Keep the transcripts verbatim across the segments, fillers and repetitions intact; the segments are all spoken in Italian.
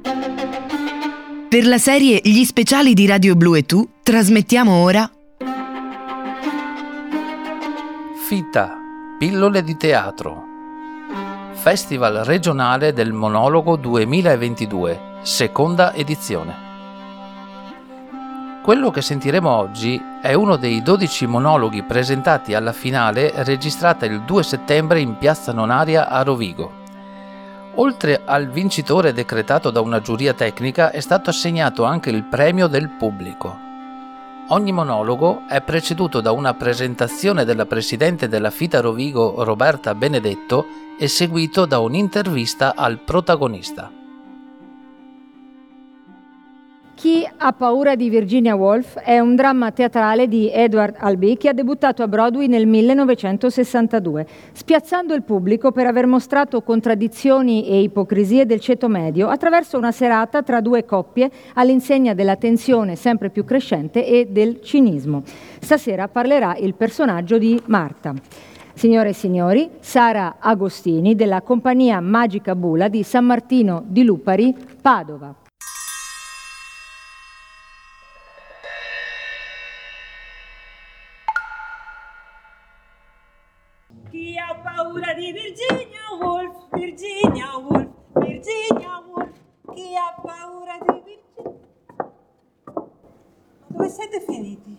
Per la serie Gli speciali di Radio Blu e Tu trasmettiamo ora Fita, pillole di teatro. Festival regionale del monologo duemilaventidue, seconda edizione. Quello che sentiremo oggi è uno dei dodici monologhi presentati alla finale registrata il due settembre in Piazza Nonaria a Rovigo. Oltre al vincitore decretato da una giuria tecnica è stato assegnato anche il premio del pubblico. Ogni monologo è preceduto da una presentazione della presidente della Fita Rovigo Roberta Benedetto e seguito da un'intervista al protagonista. Chi ha paura di Virginia Woolf è un dramma teatrale di Edward Albee che ha debuttato a Broadway nel millenovecentosessantadue, spiazzando il pubblico per aver mostrato contraddizioni e ipocrisie del ceto medio attraverso una serata tra due coppie all'insegna della tensione sempre più crescente e del cinismo. Stasera parlerà il personaggio di Marta. Signore e signori, Sara Agostini della compagnia Magica Bula di San Martino di Lupari, Padova. Chi ha paura di Virginia Woolf, Virginia Woolf, Virginia Woolf, chi ha paura di Virginia... Ma dove siete finiti?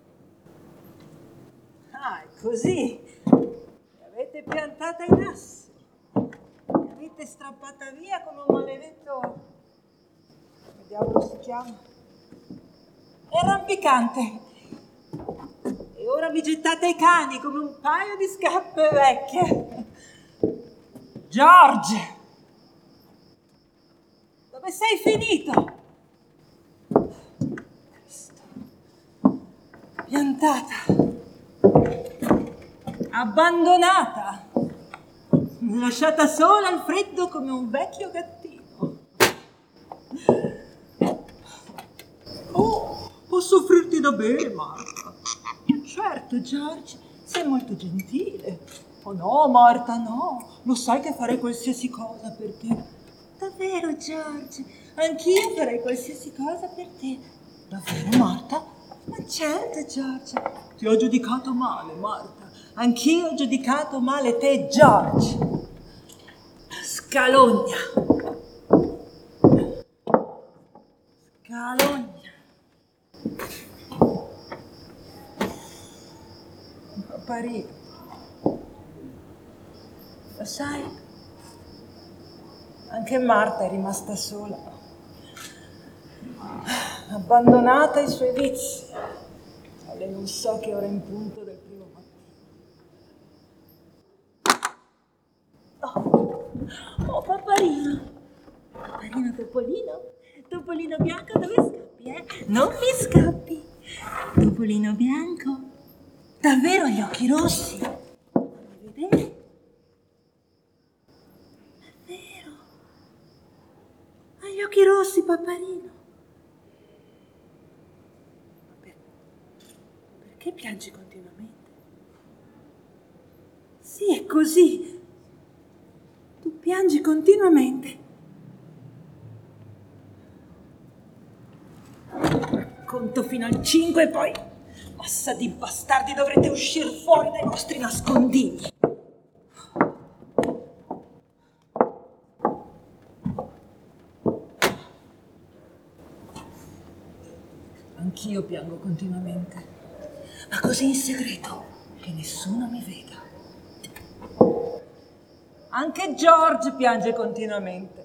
Ah, è così. Mi avete piantata in asse. Mi avete strappata via come un maledetto... Come diavolo si chiama? Arrampicante. E ora mi gettate ai cani come un paio di scarpe vecchie. George! Dove sei finito? Cristo. Piantata. Abbandonata. Lasciata sola al freddo come un vecchio gattino. Oh, posso offrirti da bere, Marta? Certo, George, sei molto gentile. Oh no, Marta, no. Lo sai che farei qualsiasi cosa per te. Davvero, George? Anch'io farei qualsiasi cosa per te. Davvero, Marta? Ma certo, George. Ti ho giudicato male, Marta. Anch'io ho giudicato male te, George. Scalogna. Scalogna. Apparire. Lo sai? Anche Marta è rimasta sola, abbandonata ai suoi vizi. Lei non so che ora in punto del primo mattino. Oh, oh Paparino. Paparino Topolino. Topolino bianco, dove scappi, eh? Non mi scappi. Topolino bianco. Davvero gli occhi rossi? Vuoi vedere? Davvero? Ha gli occhi rossi, Paparino. Per... Perché piangi continuamente? Sì, è così. Tu piangi continuamente. Conto fino al cinque e poi... Massa di bastardi, dovrete uscire fuori dai vostri nascondigli. Anch'io piango continuamente, ma così in segreto che nessuno mi veda. Anche George piange continuamente.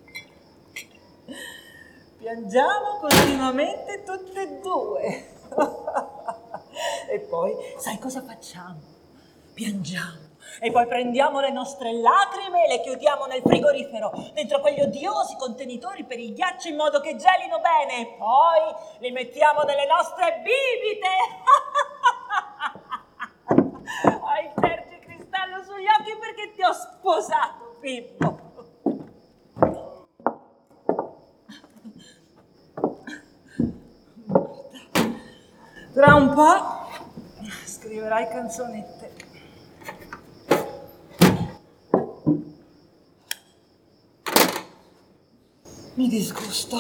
Piangiamo continuamente tutte e due. E poi, sai cosa facciamo? Piangiamo. E poi prendiamo le nostre lacrime e le chiudiamo nel frigorifero, dentro quegli odiosi contenitori per il ghiaccio in modo che gelino bene. E poi li mettiamo nelle nostre bibite. Hai il tergicristallo sugli occhi perché ti ho sposato, Pippo. Tra un po' scriverai canzonette. Mi disgusto.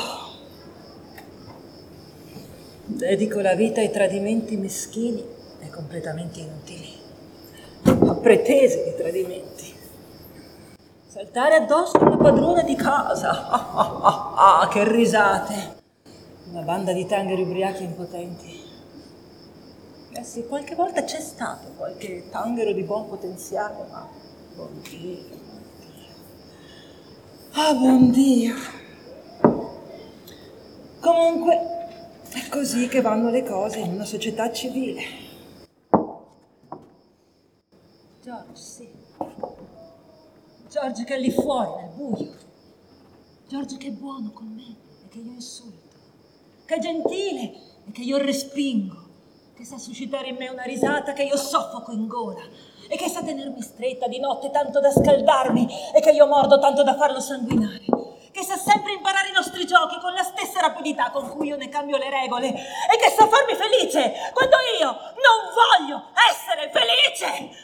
Dedico la vita ai tradimenti meschini e completamente inutili, a pretese di tradimenti. Saltare addosso una padrona di casa. Ah, ah, ah, ah, che risate. Una banda di tangheri ubriachi impotenti. Eh sì, qualche volta c'è stato qualche tanghero di buon potenziale, ma buon Dio, buon Dio. Ah, buon Dio. Comunque, è così che vanno le cose in una società civile. George, sì. George che è lì fuori, nel buio. George che è buono con me e che io insulto. Che è gentile e che io respingo. Che sa suscitare in me una risata che io soffoco in gola. E che sa tenermi stretta di notte tanto da scaldarmi e che io mordo tanto da farlo sanguinare. Che sa sempre imparare i nostri giochi con la stessa rapidità con cui io ne cambio le regole. E che sa farmi felice quando io non voglio essere felice.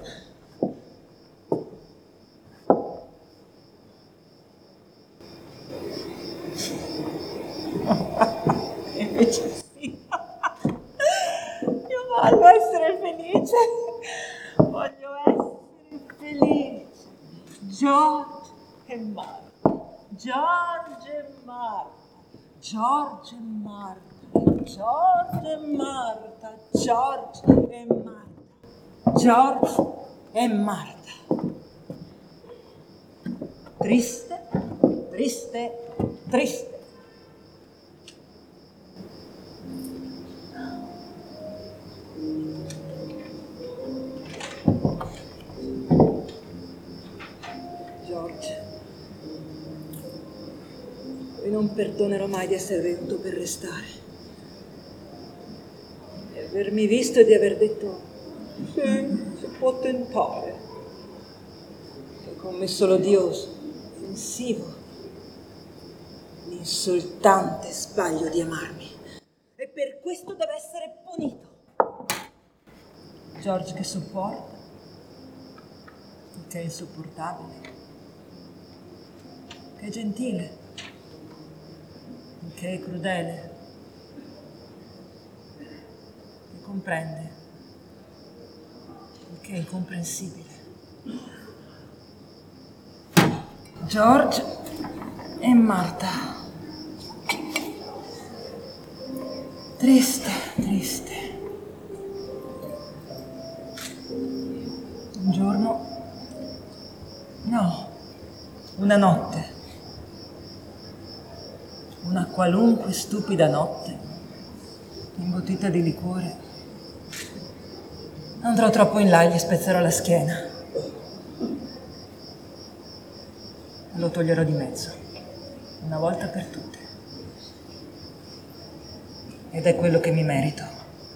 Invece sì. Io voglio essere felice. Voglio essere felice. George e Marta. George e Marta. George e Marta. George e Marta. George e Marta. George e Marta. Triste, triste, triste. George, io non perdonerò mai di essere venuto per restare. Di avermi visto e di aver detto sì, si può tentare. Che ho commesso l'odioso, offensivo, l'insultante sbaglio di amarmi. E per questo deve essere punito. George che sopporta, che è insopportabile, che è gentile, che è crudele, che comprende, che è incomprensibile. George e Marta. Triste, triste. Un giorno, no, una notte, una qualunque stupida notte, imbottita di liquore, andrò troppo in là e gli spezzerò la schiena. Lo toglierò di mezzo, una volta per tutte. Ed è quello che mi merito.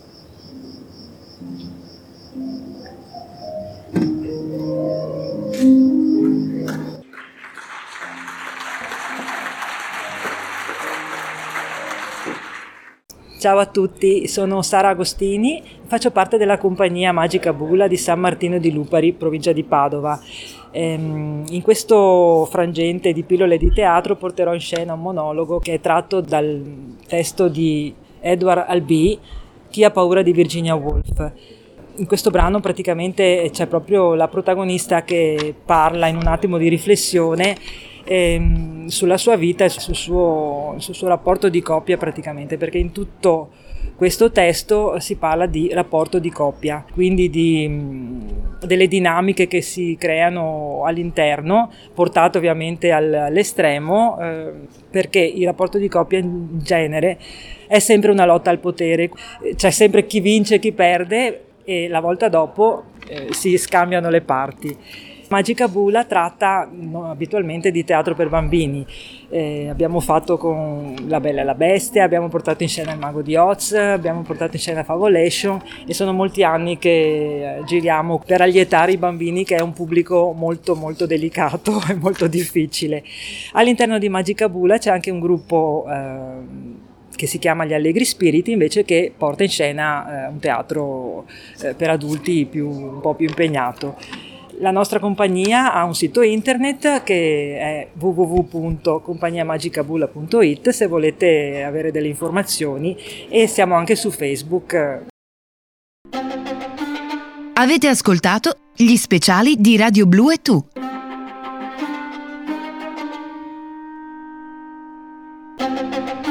Ciao a tutti, sono Sara Agostini, faccio parte della compagnia Magica Bula di San Martino di Lupari, provincia di Padova. In questo frangente di pillole di teatro porterò in scena un monologo che è tratto dal testo di Edward Albee, Chi ha paura di Virginia Woolf. In questo brano praticamente c'è proprio la protagonista che parla in un attimo di riflessione ehm, sulla sua vita e sul suo, sul suo rapporto di coppia praticamente, perché in tutto questo testo si parla di rapporto di coppia, quindi di, mh, delle dinamiche che si creano all'interno, portate ovviamente al, all'estremo, eh, perché il rapporto di coppia in genere è sempre una lotta al potere, c'è sempre chi vince e chi perde e la volta dopo eh, si scambiano le parti. Magica Bula tratta no, abitualmente di teatro per bambini, eh, abbiamo fatto con La Bella e la Bestia, abbiamo portato in scena Il Mago di Oz, abbiamo portato in scena Favolation e sono molti anni che eh, giriamo per allietare i bambini, che è un pubblico molto molto delicato e molto difficile. All'interno di Magica Bula c'è anche un gruppo eh, che si chiama Gli Allegri Spiriti, invece, che porta in scena eh, un teatro eh, per adulti più, un po' più impegnato. La nostra compagnia ha un sito internet che è w w w punto compagnia magica bulla punto i t se volete avere delle informazioni, e siamo anche su Facebook. Avete ascoltato gli speciali di Radio Blu e Tu. Thank you.